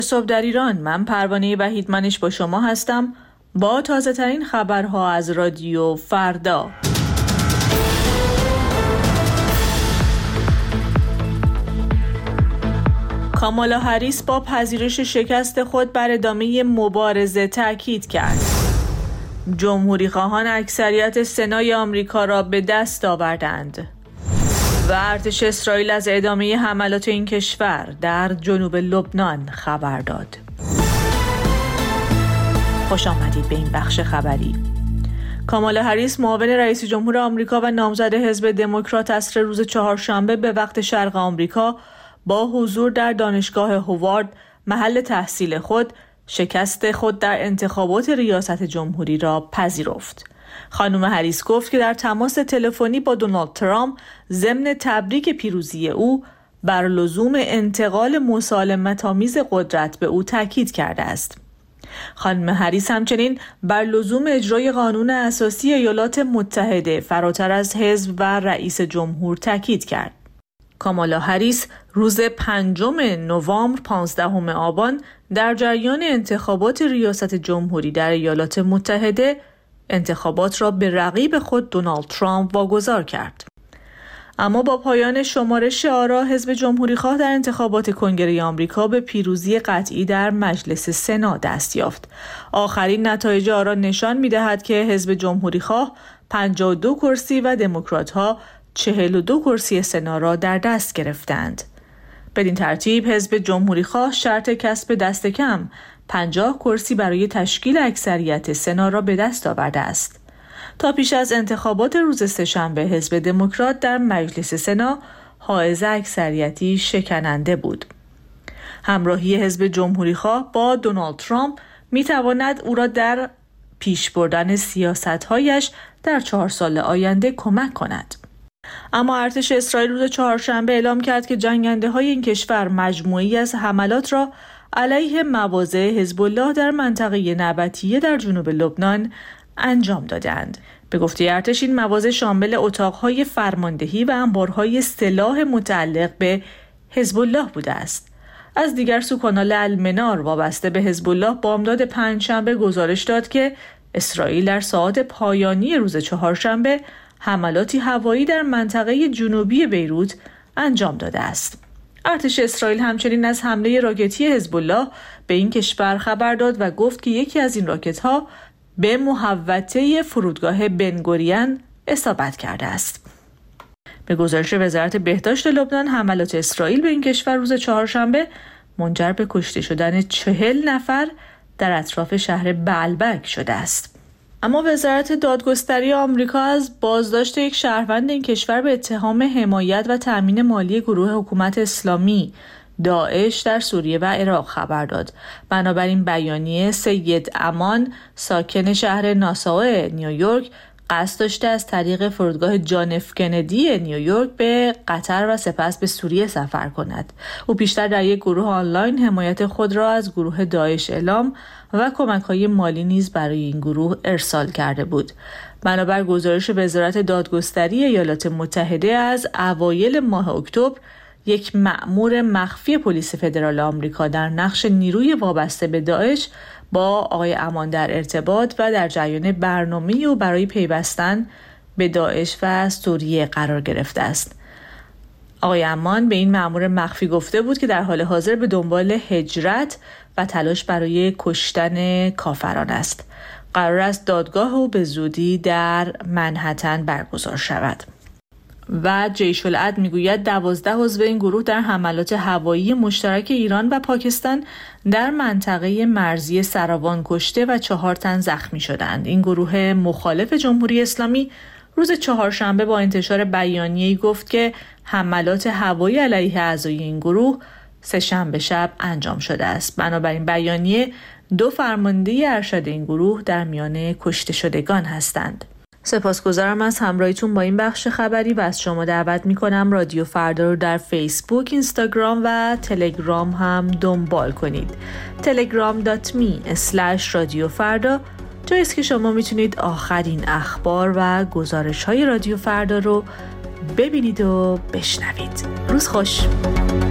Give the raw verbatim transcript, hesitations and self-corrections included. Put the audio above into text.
صبح در ایران، من پروانه وحیدمنش با شما هستم با تازه ترین خبرها از رادیو فردا. کامالا هریس با پذیرش شکست خود بر ادامه مبارزه تاکید کرد. جمهوری خواهان اکثریت سنای آمریکا را به دست آوردند. و ارتش اسرائیل از ادامه حملات این کشور در جنوب لبنان خبر داد. خوش آمدید به این بخش خبری. کامالا هریس معاون رئیس جمهور آمریکا و نامزد حزب دموکرات عصر روز چهارشنبه به وقت شرق آمریکا با حضور در دانشگاه هوارد محل تحصیل خود شکست خود در انتخابات ریاست جمهوری را پذیرفت. خانم هریس گفت که در تماس تلفنی با دونالد ترامپ ضمن تبریک پیروزی او بر لزوم انتقال مسالمت‌آمیز قدرت به او تاکید کرده است. خانم هریس همچنین بر لزوم اجرای قانون اساسی ایالات متحده فراتر از حزب و رئیس جمهور تاکید کرد. کامالا هریس روز پنجم نوامبر پانزدهم آبان در جریان انتخابات ریاست جمهوری در ایالات متحده انتخابات را به رقیب خود دونالد ترامپ واگذار کرد. اما با پایان شمارش آرا حزب جمهوری خواه در انتخابات کنگره آمریکا به پیروزی قطعی در مجلس سنا دست یافت. آخرین نتایج آرا نشان می‌دهد که حزب جمهوری خواه پنجاه و دو کرسی و دموکرات‌ها چهل و دو کرسی سنا را در دست گرفتند. بدین ترتیب حزب جمهوری خواه شرط کسب دست کم پنجاه کرسی برای تشکیل اکثریت سنا را به دست آورده است. تا پیش از انتخابات روز سه‌شنبه حزب دموکرات در مجلس سنا حائز اکثریتی شکننده بود. همراهی حزب جمهوری خواه با دونالد ترامپ می تواند او را در پیش بردن سیاست‌هایش در چهار سال آینده کمک کند. اما ارتش اسرائیل روز چهارشنبه اعلام کرد که جنگنده‌های این کشور مجموعی از حملات را علیه مواضع حزب الله در منطقه نبطیه در جنوب لبنان انجام دادند. به گفته ارتش این مواضع شامل اتاق‌های فرماندهی و انبارهای سلاح متعلق به حزب الله بوده است. از دیگر سو کانال المنار وابسته به حزب الله بامداد پنجشنبه گزارش داد که اسرائیل در ساعات پایانی روز چهارشنبه حملاتی هوایی در منطقه جنوبی بیروت انجام داده است. ارتش اسرائیل همچنین از حمله راکتی حزب الله به این کشور خبر داد و گفت که یکی از این راکت‌ها به محوطه فرودگاه بنگوریون اصابت کرده است. به گزارش وزارت بهداشت لبنان، حملات اسرائیل به این کشور روز چهارشنبه منجر به کشته شدن چهل نفر در اطراف شهر بعلبک شده است. اما وزارت دادگستری آمریکا از بازداشت یک شهروند این کشور به اتهام حمایت و تامین مالی گروه حکومت اسلامی داعش در سوریه و عراق خبر داد. بنابراین بیانیه سید امان ساکن شهر ناساو نیویورک قصد داشته از طریق فرودگاه جان اف کندی نیویورک به قطر و سپس به سوریه سفر کند. او پیشتر در یک گروه آنلاین حمایت خود را از گروه داعش اعلام و کمک‌های مالی نیز برای این گروه ارسال کرده بود. بنابر گزارش وزارت دادگستری ایالات متحده از اوایل ماه اکتبر، یک مأمور مخفی پلیس فدرال آمریکا در نقش نیروی وابسته به داعش با آقای امان در ارتباط و در جریان برنامه‌ای او برای پیوستن به داعش و سوریه قرار گرفته است. آقای امان به این مأمور مخفی گفته بود که در حال حاضر به دنبال هجرت و تلاش برای کشتن کافران است. قرار است دادگاه او به زودی در منهتن برگزار شود. و جیش العدل میگوید دوازده عضو این گروه در حملات هوایی مشترک ایران و پاکستان در منطقه مرزی سراوان کشته و چهار تن زخمی شدند. این گروه مخالف جمهوری اسلامی روز چهارشنبه با انتشار بیانیه‌ای گفت که حملات هوایی علیه اعضای این گروه سه‌شنبه شب انجام شده است. بنابراین بیانیه دو فرمانده ارشد این گروه در میان کشته شدگان هستند. سپاسگزارم از همراهیتون با این بخش خبری و از شما دعوت میکنم رادیو فردا رو در فیسبوک، اینستاگرام و تلگرام هم دنبال کنید. تلگرام دات می اسلش رادیو فردا جایی است که شما میتونید آخرین اخبار و گزارش های رادیو فردا رو ببینید و بشنوید. روز خوش.